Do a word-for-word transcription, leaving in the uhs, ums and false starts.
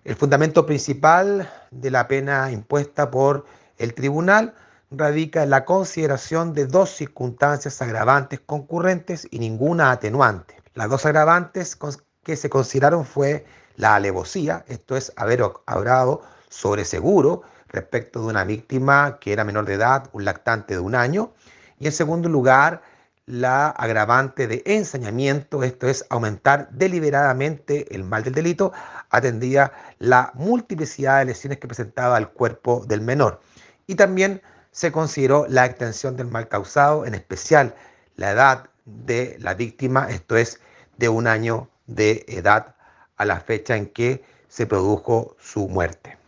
El fundamento principal de la pena impuesta por el tribunal radica en la consideración de dos circunstancias agravantes concurrentes y ninguna atenuante. Las dos agravantes que se consideraron fue la alevosía, esto es, haber obrado sobre seguro respecto de una víctima que era menor de edad, un lactante de un año, y en segundo lugar, la agravante de ensañamiento, esto es, aumentar deliberadamente el mal del delito, atendía la multiplicidad de lesiones que presentaba el cuerpo del menor. Y también se consideró la extensión del mal causado, en especial la edad de la víctima, esto es, de un año de edad a la fecha en que se produjo su muerte.